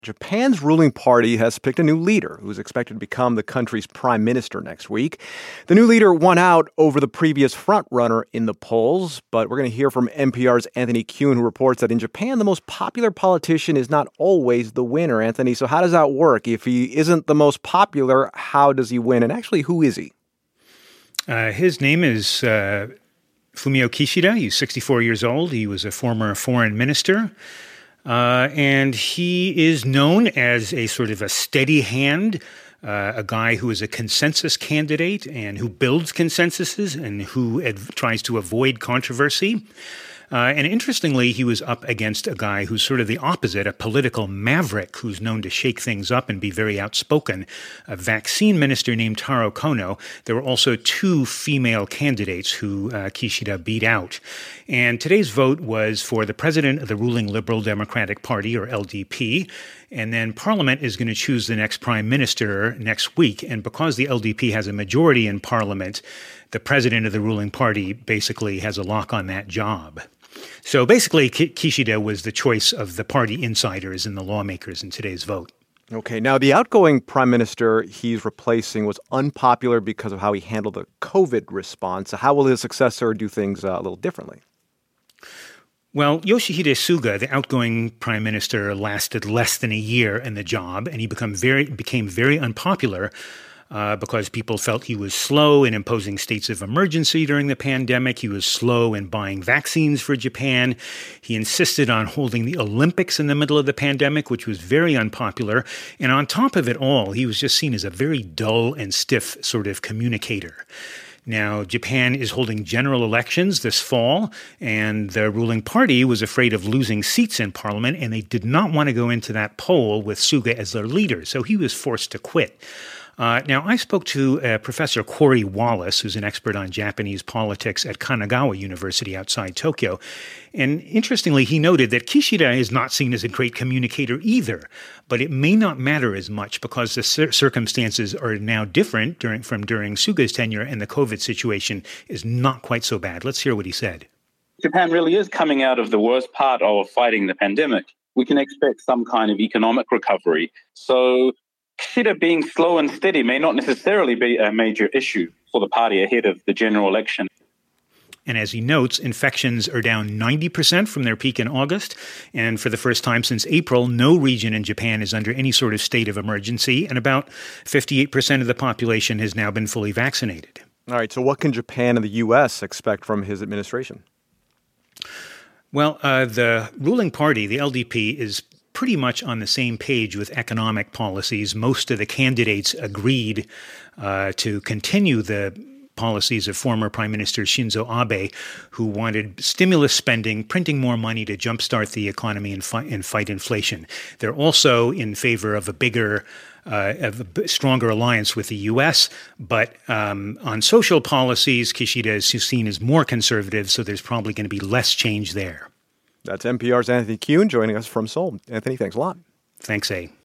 Japan's ruling party has picked a new leader who's expected to become the country's prime minister next week. The new leader won out over the previous frontrunner in the polls, but we're going to hear from NPR's Anthony Kuhn, who reports that in Japan, the most popular politician is not always the winner, Anthony. So how does that work? If he isn't the most popular, how does he win? And actually, who is he? His name is Fumio Kishida. He's 64 years old. He was a former foreign minister. And he is known as a sort of a steady hand, a guy who is a consensus candidate and who builds consensuses and who tries to avoid controversy. And interestingly, he was up against a guy who's sort of the opposite, a political maverick who's known to shake things up and be very outspoken, a vaccine minister named Taro Kono. There were also two female candidates who Kishida beat out. And today's vote was for the president of the ruling Liberal Democratic Party, or LDP. And then Parliament is going to choose the next prime minister next week. And because the LDP has a majority in Parliament, the president of the ruling party basically has a lock on that job. So basically, Kishida was the choice of the party insiders and the lawmakers in today's vote. Okay, now the outgoing prime minister he's replacing was unpopular because of how he handled the COVID response. So how will his successor do things a little differently? Well, Yoshihide Suga, the outgoing prime minister, lasted less than a year in the job, and he became very unpopular because people felt he was slow in imposing states of emergency during the pandemic. He was slow in buying vaccines for Japan. He insisted on holding the Olympics in the middle of the pandemic, which was very unpopular. And on top of it all, he was just seen as a very dull and stiff sort of communicator. Now, Japan is holding general elections this fall, and the ruling party was afraid of losing seats in parliament, and they did not want to go into that poll with Suga as their leader, so he was forced to quit. Now, I spoke to Professor Corey Wallace, who's an expert on Japanese politics at Kanagawa University outside Tokyo. And interestingly, he noted that Kishida is not seen as a great communicator either, but it may not matter as much because the circumstances are now different during Suga's tenure, and the COVID situation is not quite so bad. Let's hear what he said. Japan really is coming out of the worst part of fighting the pandemic. We can expect some kind of economic recovery. So Kishida being slow and steady may not necessarily be a major issue for the party ahead of the general election. And as he notes, infections are down 90% from their peak in August. And for the first time since April, no region in Japan is under any sort of state of emergency. And about 58% of the population has now been fully vaccinated. All right. So what can Japan and the U.S. expect from his administration? Well, the ruling party, the LDP, is pretty much on the same page with economic policies. Most of the candidates agreed to continue the policies of former Prime Minister Shinzo Abe, who wanted stimulus spending, printing more money to jumpstart the economy and fight inflation. They're also in favor of a stronger alliance with the U.S., but on social policies, Kishida is seen as more conservative, so there's probably going to be less change there. That's NPR's Anthony Kuhn joining us from Seoul. Anthony, thanks a lot. Thanks, A.